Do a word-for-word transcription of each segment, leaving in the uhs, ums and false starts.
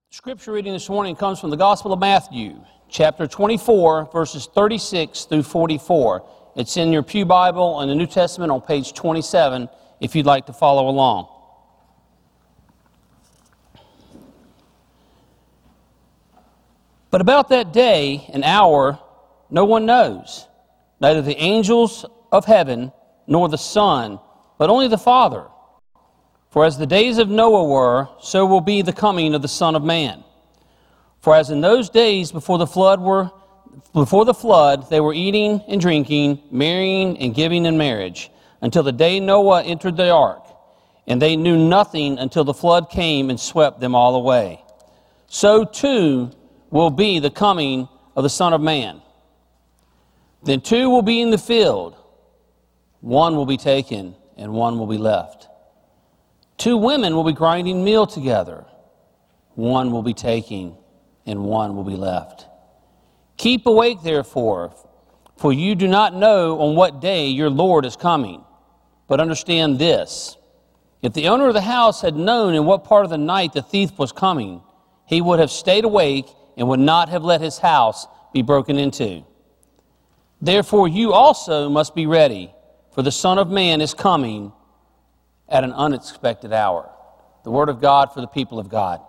Scripture reading this morning comes from the Gospel of Matthew, chapter twenty-four, verses thirty-six through forty-four. It's in your Pew Bible in the New Testament on page twenty-seven, if you'd like to follow along. But about that day and hour no one knows, neither the angels of heaven nor the Son, but only the Father. For as the days of Noah were, so will be the coming of the Son of Man. For as in those days before the flood were before the flood, they were eating and drinking, marrying and giving in marriage, until the day Noah entered the ark, and they knew nothing until the flood came and swept them all away. So too will be the coming of the Son of Man. Then two will be in the field, one will be taken, and one will be left. Two women will be grinding meal together. One will be taken, and one will be left. Keep awake, therefore, for you do not know on what day your Lord is coming. But understand this: if the owner of the house had known in what part of the night the thief was coming, he would have stayed awake and would not have let his house be broken into. Therefore you also must be ready, for the Son of Man is coming at an unexpected hour. The word of God for the people of God.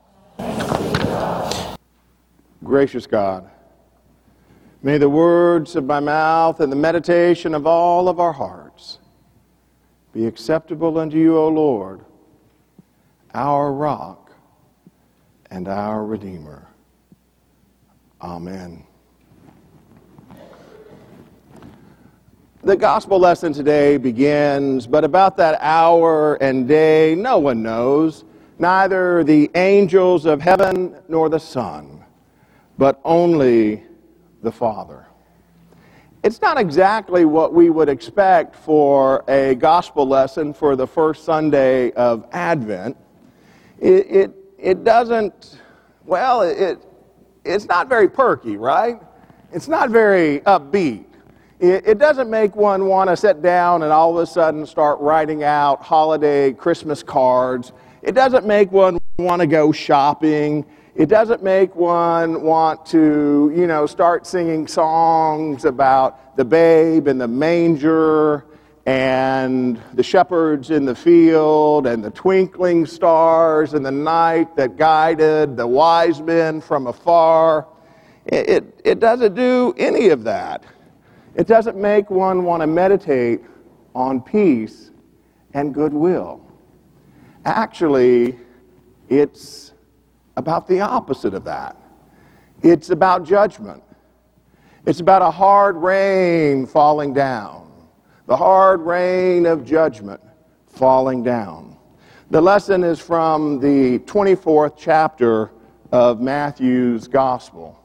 Gracious God, may the words of my mouth and the meditation of all of our hearts be acceptable unto you, O Lord, our rock and our Redeemer. Amen. The gospel lesson today begins, but about that hour and day no one knows, neither the angels of heaven nor the Son, but only the Father. It's not exactly what we would expect for a gospel lesson for the first Sunday of Advent. It, it, it doesn't, well, it, it's not very perky, right? It's not very upbeat. It doesn't make one want to sit down and all of a sudden start writing out holiday Christmas cards. It doesn't make one want to go shopping. It doesn't make one want to, you know, start singing songs about the babe in the manger and the shepherds in the field and the twinkling stars in the night that guided the wise men from afar. It, it, it doesn't do any of that. It doesn't make one want to meditate on peace and goodwill. Actually, it's about the opposite of that. It's about judgment. It's about a hard rain falling down. The hard rain of judgment falling down. The lesson is from the twenty-fourth chapter of Matthew's Gospel.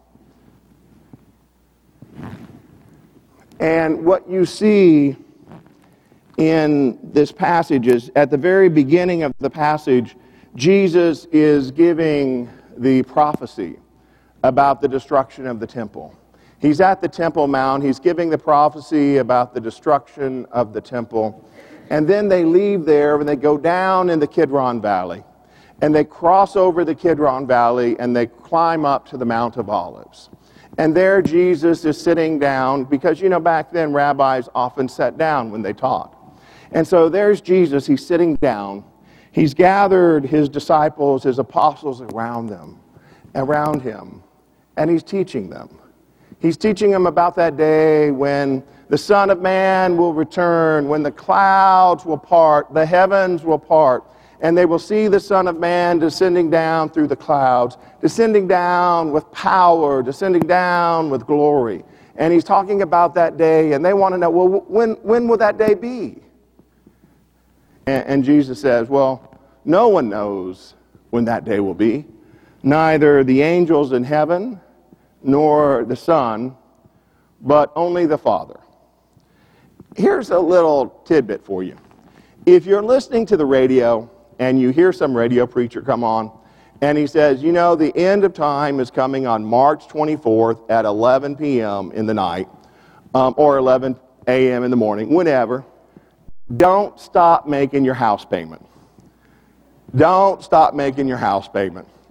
And what you see in this passage is, at the very beginning of the passage, Jesus is giving the prophecy about the destruction of the temple. He's at the Temple Mount. He's giving the prophecy about the destruction of the temple. And then they leave there and they go down in the Kidron Valley. And they cross over the Kidron Valley and they climb up to the Mount of Olives. And there Jesus is sitting down, because, you know, back then rabbis often sat down when they taught. And so there's Jesus, he's sitting down. He's gathered his disciples, his apostles around them, around him, and he's teaching them. He's teaching them about that day when the Son of Man will return, when the clouds will part, the heavens will part, and they will see the Son of Man descending down through the clouds, descending down with power, descending down with glory. And he's talking about that day, and they want to know, well, when, when will that day be? And, and Jesus says, well, no one knows when that day will be, neither the angels in heaven nor the Son, but only the Father. Here's a little tidbit for you. If you're listening to the radio, and you hear some radio preacher come on, and he says, you know, the end of time is coming on March twenty-fourth at eleven p.m. in the night, um, or eleven a.m. in the morning, whenever. Don't stop making your house payment. Don't stop making your house payment.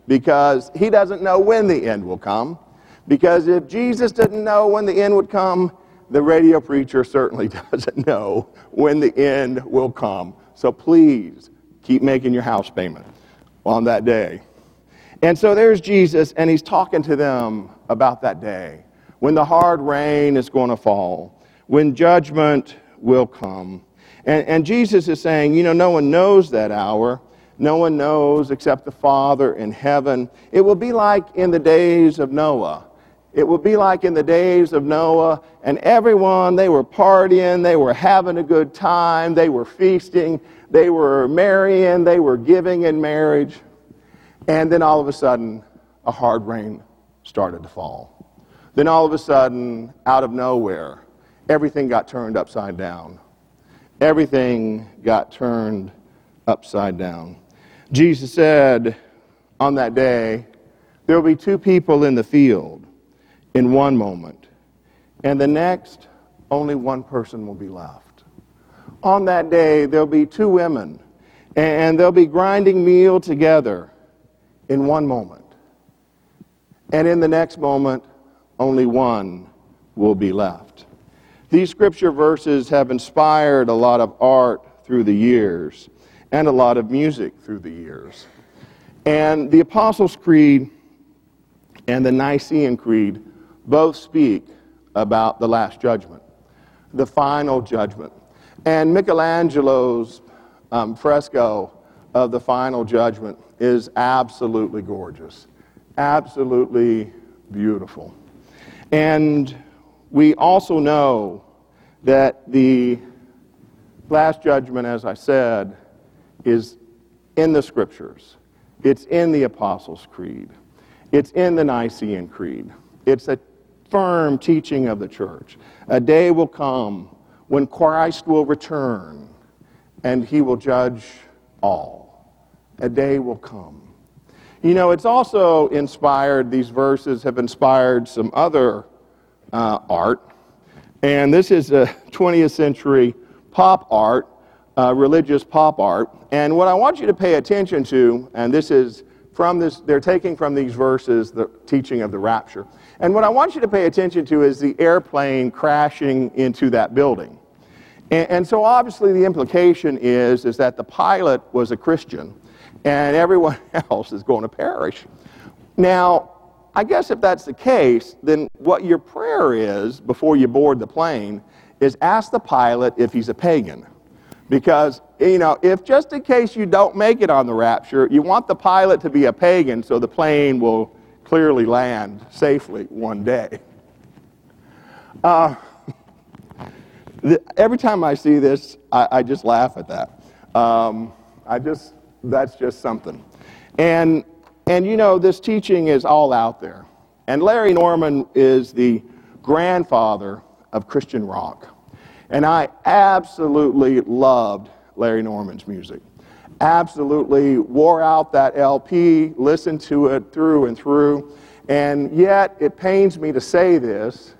because he doesn't know when the end will come. Because if Jesus didn't know when the end would come, the radio preacher certainly doesn't know when the end will come. So please keep making your house payment on that day. And so there's Jesus, and he's talking to them about that day when the hard rain is going to fall, when judgment will come. And, and Jesus is saying, you know, no one knows that hour. No one knows except the Father in heaven. It will be like in the days of Noah. It will be like in the days of Noah, and everyone, they were partying, they were having a good time, they were feasting, they were marrying, they were giving in marriage. And then all of a sudden, a hard rain started to fall. Then all of a sudden, out of nowhere, everything got turned upside down. Everything got turned upside down. Jesus said on that day, there will be two people in the field in one moment, and the next, only one person will be left. On that day, there'll be two women, and they'll be grinding meal together in one moment. And in the next moment, only one will be left. These scripture verses have inspired a lot of art through the years and a lot of music through the years. And the Apostles' Creed and the Nicene Creed both speak about the Last Judgment, the final judgment. And Michelangelo's um, fresco of the Final Judgment is absolutely gorgeous, absolutely beautiful. And we also know that the Last Judgment, as I said, is in the Scriptures. It's in the Apostles' Creed. It's in the Nicene Creed. It's a firm teaching of the church. A day will come when Christ will return and he will judge all. A day will come. You know, it's also inspired, these verses have inspired some other uh, art. And this is a twentieth century pop art, uh, religious pop art. And what I want you to pay attention to, and this is from this, they're taking from these verses the teaching of the rapture. And what I want you to pay attention to is the airplane crashing into that building. And, and so obviously the implication is, is that the pilot was a Christian and everyone else is going to perish. Now, I guess if that's the case, then what your prayer is before you board the plane is ask the pilot if he's a pagan. Because, you know, if just in case you don't make it on the rapture, you want the pilot to be a pagan so the plane will clearly land safely one day. Uh, the, every time I see this, I, I just laugh at that. Um, I just, that's just something. And, and, you know, this teaching is all out there. And Larry Norman is the grandfather of Christian rock. And I absolutely loved Larry Norman's music. Absolutely wore out that L P, listened to it through and through. And yet, it pains me to say this,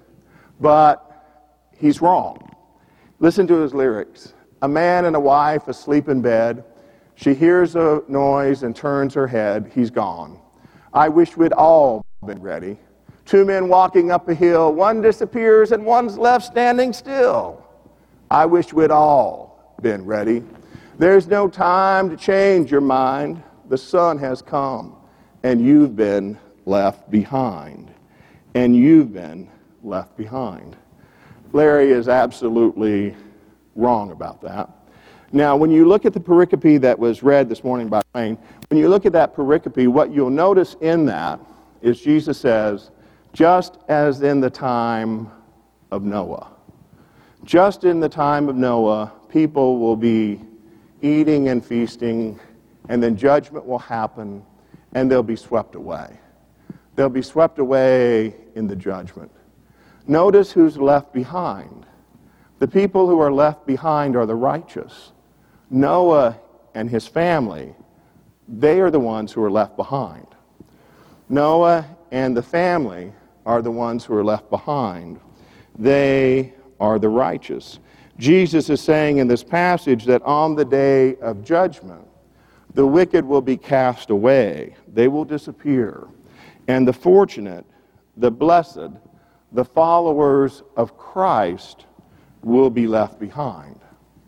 but he's wrong. Listen to his lyrics. A man and a wife asleep in bed. She hears a noise and turns her head. He's gone. I wish we'd all been ready. Two men walking up a hill. One disappears and one's left standing still. I wish we'd all been ready. There's no time to change your mind. The sun has come, and you've been left behind. And you've been left behind. Larry is absolutely wrong about that. Now, when you look at the pericope that was read this morning by Wayne, when you look at that pericope, what you'll notice in that is Jesus says, just as in the time of Noah. Just in the time of Noah, people will be eating and feasting, and then judgment will happen, and they'll be swept away. They'll be swept away in the judgment. Notice who's left behind. The people who are left behind are the righteous. Noah and his family, they are the ones who are left behind. Noah and the family are the ones who are left behind. They are the righteous. Jesus is saying in this passage that on the day of judgment, The wicked will be cast away. They will disappear. And the fortunate, the blessed, the followers of Christ will be left behind.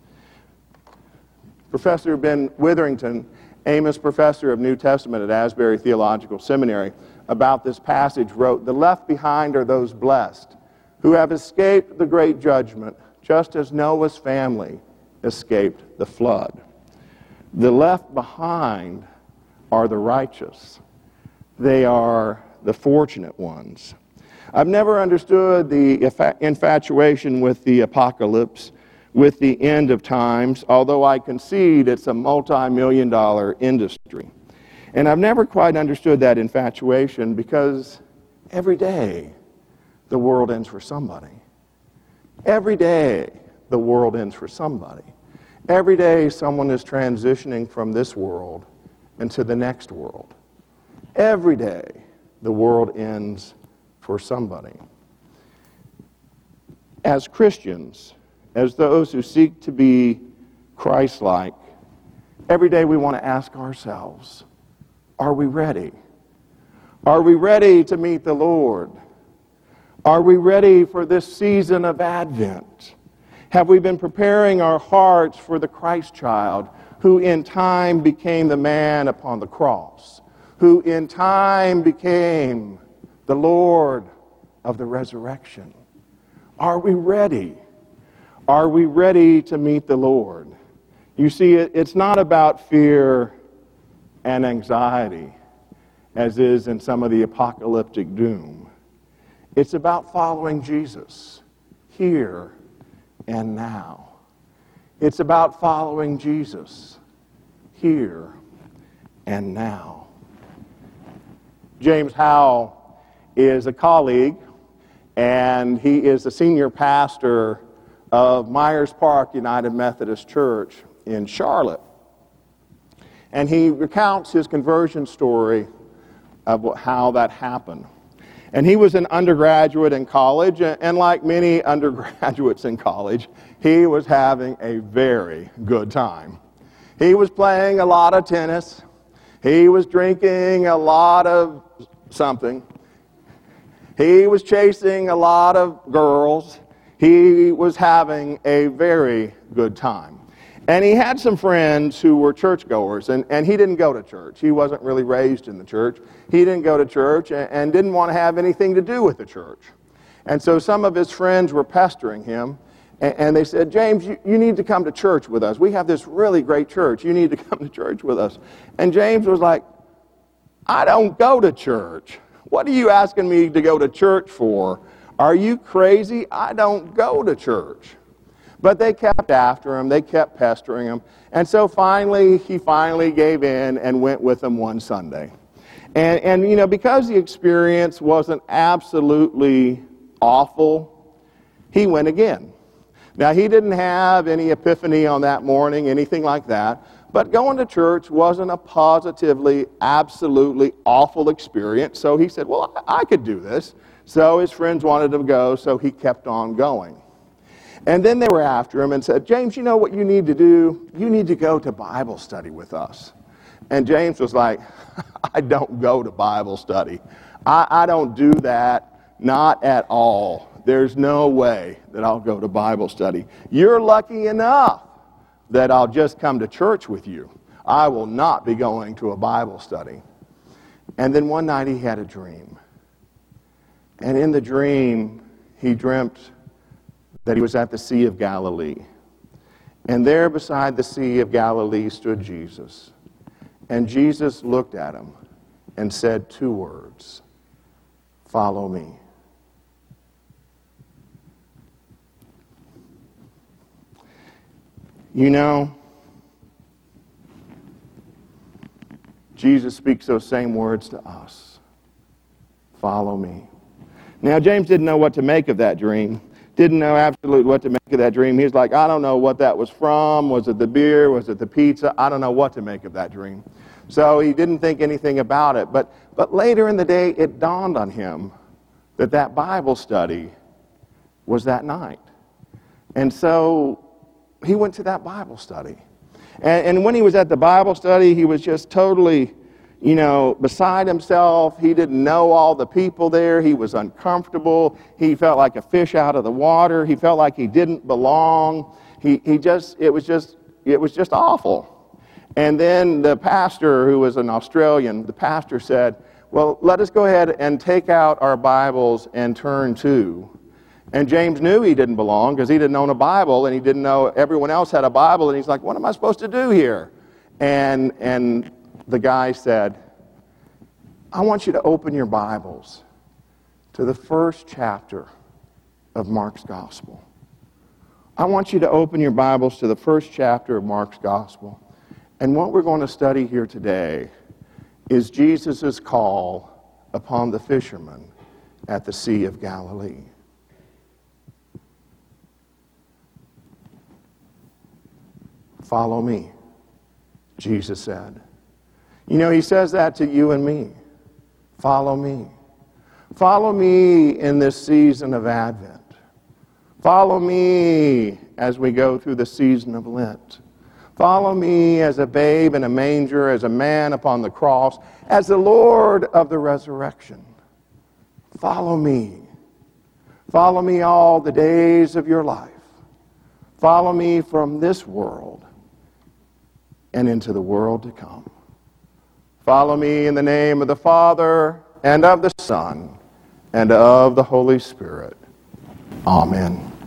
Professor Ben Witherington, Amos Professor of New Testament at Asbury Theological Seminary, about this passage wrote, "The left behind are those blessed who have escaped the great judgment, just as Noah's family escaped the flood. The left behind are the righteous. They are the fortunate ones." I've never understood the infatuation with the apocalypse, with the end of times, although I concede it's a multi-million dollar industry. And I've never quite understood that infatuation because every day the world ends for somebody. Every day the world ends for somebody. Every day someone is transitioning from this world into the next world. Every day the world ends for somebody. As Christians, as those who seek to be Christ-like, every day we want to ask ourselves, are we ready? Are we ready to meet the Lord? Are we ready for this season of Advent? Have we been preparing our hearts for the Christ child who in time became the man upon the cross, who in time became the Lord of the resurrection? Are we ready? Are we ready to meet the Lord? You see, it's not about fear and anxiety, as is in some of the apocalyptic doom. It's about following Jesus here and now. It's about following Jesus here and now. James Howell is a colleague, and he is the senior pastor of Myers Park United Methodist Church in Charlotte. And he recounts his conversion story of how that happened. And he was an undergraduate in college, and like many undergraduates in college, he was having a very good time. He was playing a lot of tennis. He was drinking a lot of something. He was chasing a lot of girls. He was having a very good time. And he had some friends who were churchgoers, and, and he didn't go to church. He wasn't really raised in the church. He didn't go to church and, and didn't want to have anything to do with the church. And so some of his friends were pestering him, and, and they said, "James, you, you need to come to church with us. We have this really great church. You need to come to church with us." And James was like, "I don't go to church. What are you asking me to go to church for? Are you crazy? I don't go to church." But they kept after him. They kept pestering him. And so finally, he finally gave in and went with them one Sunday. And, and you know, because the experience wasn't absolutely awful, he went again. Now, he didn't have any epiphany on that morning, anything like that. But going to church wasn't a positively, absolutely awful experience. So he said, well, I, I could do this. So his friends wanted him to go, so he kept on going. And then they were after him and said, "James, you know what you need to do? You need to go to Bible study with us." And James was like, "I don't go to Bible study. I, I don't do that, not at all. There's no way that I'll go to Bible study. You're lucky enough that I'll just come to church with you. I will not be going to a Bible study." And then one night he had a dream. And in the dream, he dreamt that he was at the Sea of Galilee. And there beside the Sea of Galilee stood Jesus. And Jesus looked at him and said two words, "Follow me." You know, Jesus speaks those same words to us. Follow me. Now, James didn't know what to make of that dream. Didn't know absolutely what to make of that dream. He was like, I don't know what that was from. Was it the beer? Was it the pizza? I don't know what to make of that dream. So he didn't think anything about it. But, but later in the day, it dawned on him that that Bible study was that night. And so he went to that Bible study. And, and when he was at the Bible study, he was just totally, you know, beside himself. He didn't know all the people there. He was uncomfortable. He felt like a fish out of the water. He felt like he didn't belong. He, he just, it was just, it was just awful. And then the pastor, who was an Australian, the pastor said, well, let us go ahead and take out our Bibles and turn to. And James knew he didn't belong because he didn't own a Bible, and he didn't know everyone else had a Bible, and he's like, what am I supposed to do here? And, and the guy said, I want you to open your Bibles to the first chapter of Mark's Gospel. I want you to open your Bibles to the first chapter of Mark's Gospel. And what we're going to study here today is Jesus' call upon the fishermen at the Sea of Galilee. Follow me, Jesus said. You know, he says that to you and me. Follow me. Follow me in this season of Advent. Follow me as we go through the season of Lent. Follow me as a babe in a manger, as a man upon the cross, as the Lord of the resurrection. Follow me. Follow me all the days of your life. Follow me from this world and into the world to come. Follow me in the name of the Father, and of the Son, and of the Holy Spirit. Amen.